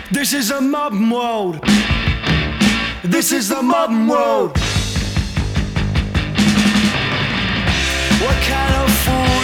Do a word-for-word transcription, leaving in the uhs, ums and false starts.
This is a modern world. This is the modern world. What kind of fool